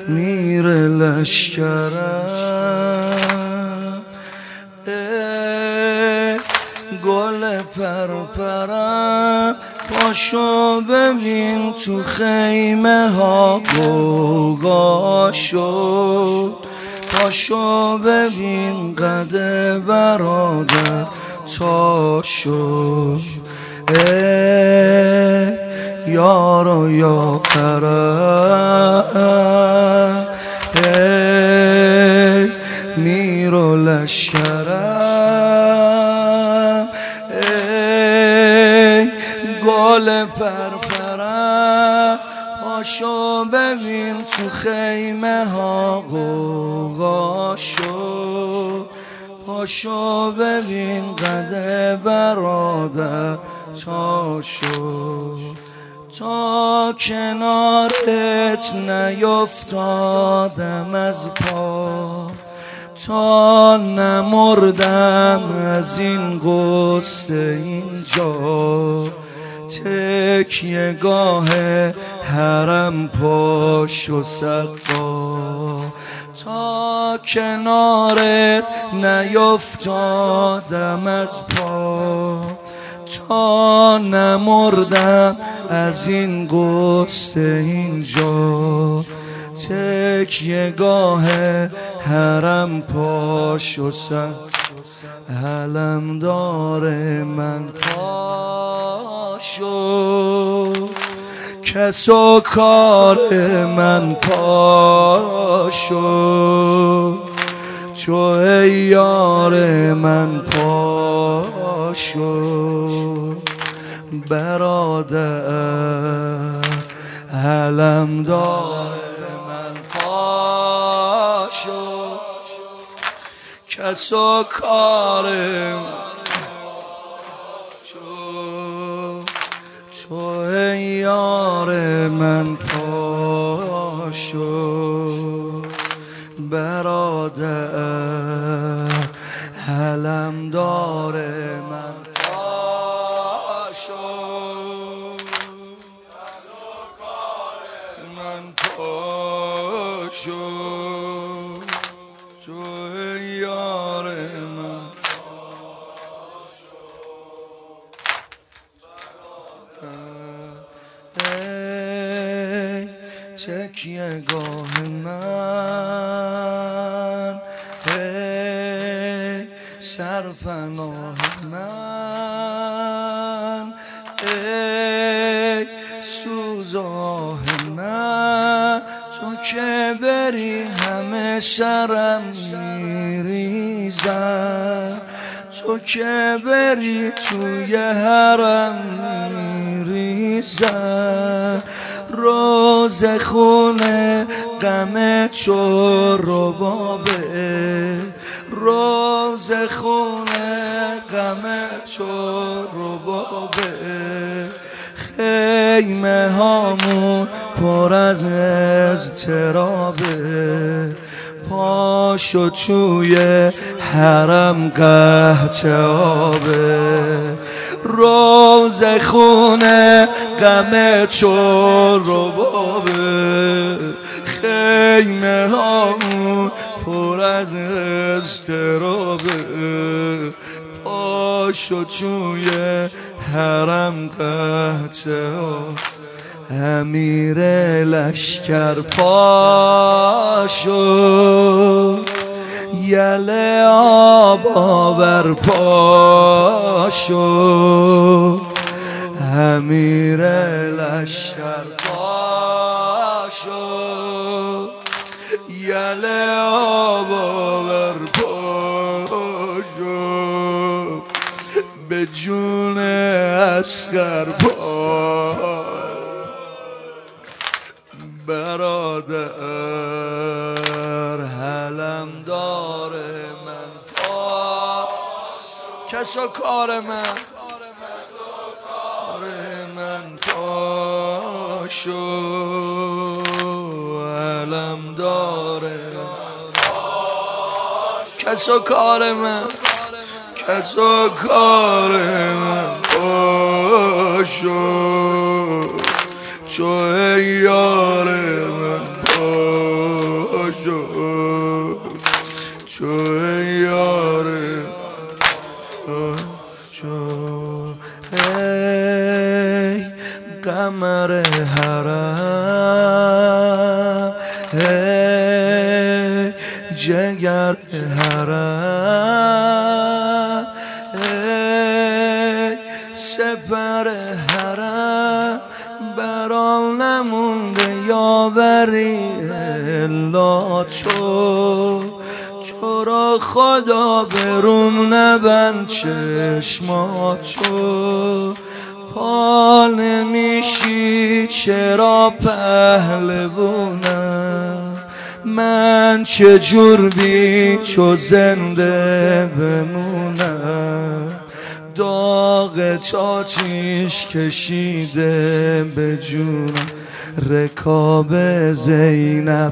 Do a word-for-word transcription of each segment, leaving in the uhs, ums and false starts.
میره لشکرم، ای گل پرپرم، پاشو ببین تو خیمه ها غوغا شد، پاشو ببین قد برادر تا شد. ای یارو یا پرم، ای میرو لشکرم، ای گل پرپرم، پاشو ببین تو خیمه ها غوغا شد، پاشو ببین قد برادر تا شد. تا کنارت نیفتادم از پا، تا نمردم از این غصه اینجا، تکیه گاه حرم پاش و سقا. تا کنارت نیفتادم از پا، تا نمردم از این غصه اینجا، تکیه گاه حرم پاش و سر علمدار من پاشو، کس و کار من پاشو، تو ای یار من پاشو، برادر علمدار من پاشو، کس و کار من پاشو، تو ای یار من پاشو، برادر علمدار من پاشو، من پاشو، تو ای یار من پاشو. ای تکیه گاه من، ای سرپناه من، ای سوزاه من، تو که بری همه سرم میریزن، تو که بری توی حرم میریزن، روز خونه غم چور و بابه، روز خونه غم چور و بابه، خیمه هامون پر از اضطرابه، پاشو توی حرم قحط آبه، روز خونه غم چور و بابه، خیمه هامون پر از اضطرابه، پاشو توی حرم قحط آبه، امیر لشکر پاشو، یله آب آور پاشو، امیر لشکر پاشو، یله آب آور پاشو، به جون عسکر پاشو، برادر علمدار من پاشو، کس و کار من، کار من پاشو، علمدار من پاشو، کس و کار من، کس و کار من پاشو، تو ای یار من پاشو. ای جگر حرم، ای سپر حرم، برام نمونده یاوری الا تو. تو را خدا بروم نبند چشماتو، پا نمیشی چرا پهلوونم، من چجور بی تو زنده بمونم. داغ تاتیش کشیده به جونم، رکاب زینب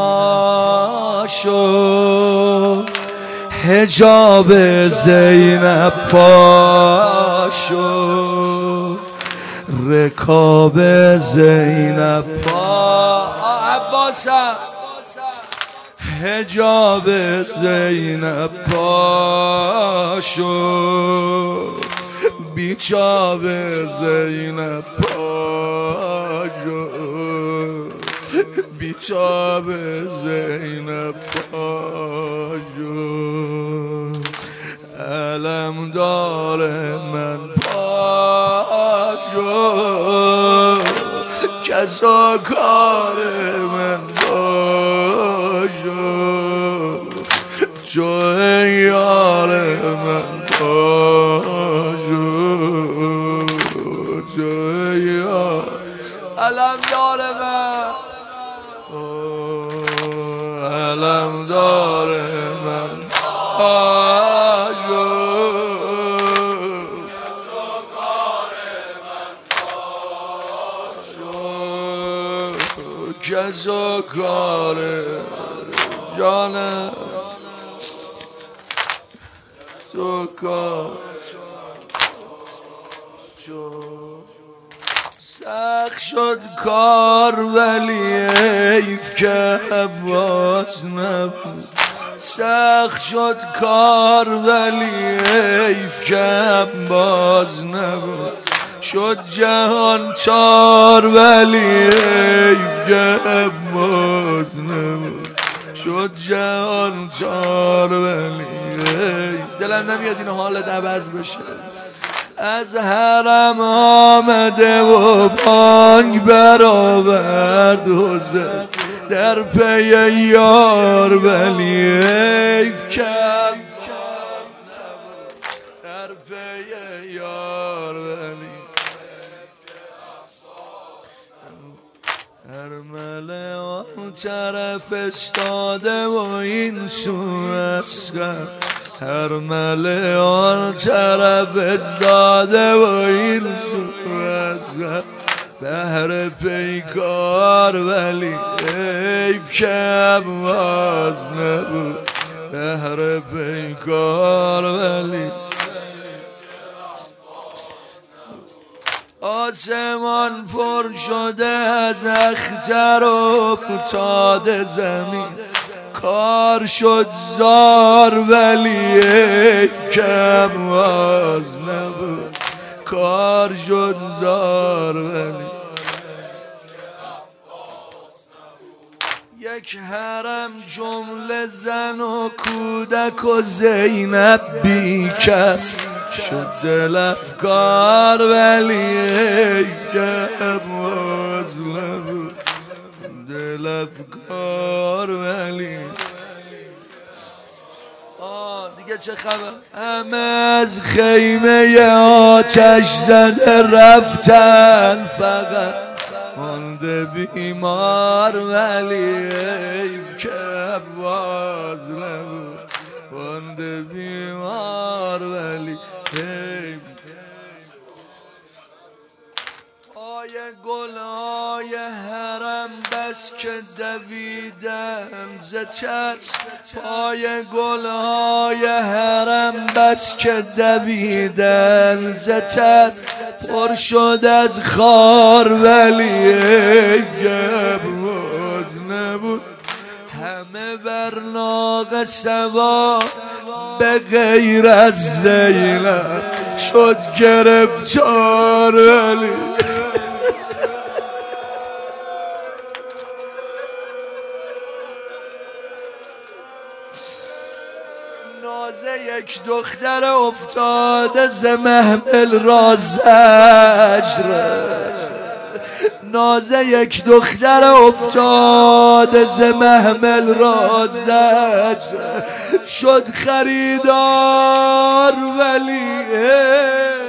پاشو، حجاب زینب پاشو، رکاب زینب پا عباسم، حجاب زینب پاشو، بیچاب زینب پاشو، بیچاب زینب پاشو. علم داره من پاشو، کسا کار من پاشو، تو یار من پاشو، تو یار علم داره من، علم داره من پاشو، کسا کار جانم سکار سخت شد کار ولی حیف که عباس نبود، سخت شد کار ولی حیف که عباس نبود، شد جهان چار ولی حیف که عباس نبود، شد جهان چار ولی حیف. دلم نمیاد این حالت عوض بشه. از حرم آمده و بانگ برآورد حسین در پی یار ولی حیف کم در پی یار ولی ارمله آن طرف استاده و این سو اسکر، ارمله آن طرف استاده و این سو اسکر، بهر پیکار ولی حیف که عباس نبود، بهر پیکار ولی. آسمان پر شده از اختر افتاده زمین، کار شد زار ولی حیف که عباس نبود، کار شد زار ولی. یک حرم جمله زن و کودک و زینب بی کس، شد دل افکار ولی حیف که عباس نبود، دل افکار ولی. آه دیگه چه خبر؟ همه از خیمه آتش زده رفتن، فقط مانده بیمار ولی حیف که عباس نبود، مانده بیمار ولی حیف. پای گلهای حرم بس که دویدن ز ترس، پای گلهای حرم بس که دویدن ز ترس، پر شد از خار ولی حیف که عباس نبود، همه بر ناقه سوار به غیر از زینب، شد گرفتار ولی. نازه یک دختر افتاده ز محمل را زجر، نازه یک دختر افتاده ز محمل را زجر، شد خریدار ولی